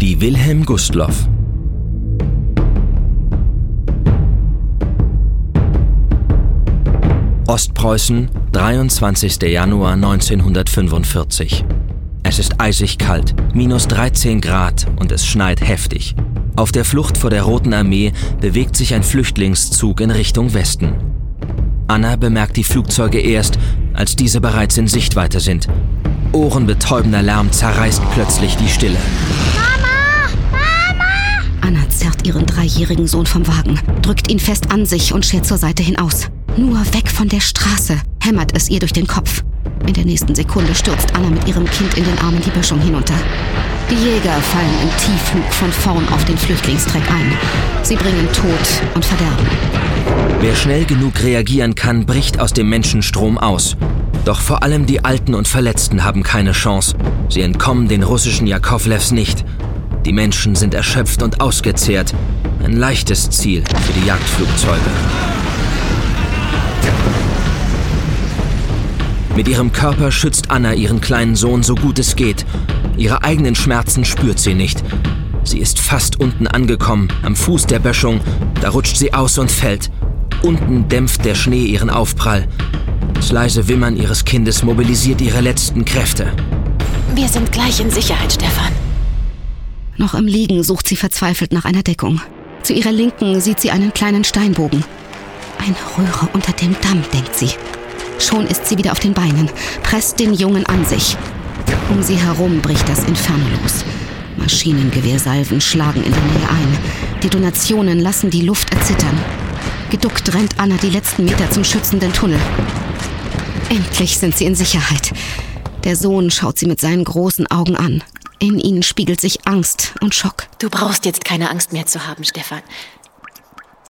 Die Wilhelm Gustloff. Ostpreußen, 23. Januar 1945. Es ist eisig kalt, minus 13 Grad und es schneit heftig. Auf der Flucht vor der Roten Armee bewegt sich ein Flüchtlingszug in Richtung Westen. Anna bemerkt die Flugzeuge erst, als diese bereits in Sichtweite sind. Ohrenbetäubender Lärm zerreißt plötzlich die Stille. Anna zerrt ihren 3-jährigen Sohn vom Wagen, drückt ihn fest an sich und schert zur Seite hinaus. Nur weg von der Straße, hämmert es ihr durch den Kopf. In der nächsten Sekunde stürzt Anna mit ihrem Kind in den Armen die Böschung hinunter. Die Jäger fallen im Tiefflug von vorn auf den Flüchtlingstreck ein. Sie bringen Tod und Verderben. Wer schnell genug reagieren kann, bricht aus dem Menschenstrom aus. Doch vor allem die Alten und Verletzten haben keine Chance. Sie entkommen den russischen Jakowlews nicht. Die Menschen sind erschöpft und ausgezehrt. Ein leichtes Ziel für die Jagdflugzeuge. Mit ihrem Körper schützt Anna ihren kleinen Sohn so gut es geht. Ihre eigenen Schmerzen spürt sie nicht. Sie ist fast unten angekommen, am Fuß der Böschung. Da rutscht sie aus und fällt. Unten dämpft der Schnee ihren Aufprall. Das leise Wimmern ihres Kindes mobilisiert ihre letzten Kräfte. Wir sind gleich in Sicherheit, Stefan. Noch im Liegen sucht sie verzweifelt nach einer Deckung. Zu ihrer Linken sieht sie einen kleinen Steinbogen. Eine Röhre unter dem Damm, denkt sie. Schon ist sie wieder auf den Beinen, presst den Jungen an sich. Um sie herum bricht das Inferno los. Maschinengewehrsalven schlagen in der Nähe ein. Detonationen lassen die Luft erzittern. Geduckt rennt Anna die letzten Meter zum schützenden Tunnel. Endlich sind sie in Sicherheit. Der Sohn schaut sie mit seinen großen Augen an. In ihnen spiegelt sich Angst und Schock. Du brauchst jetzt keine Angst mehr zu haben, Stefan.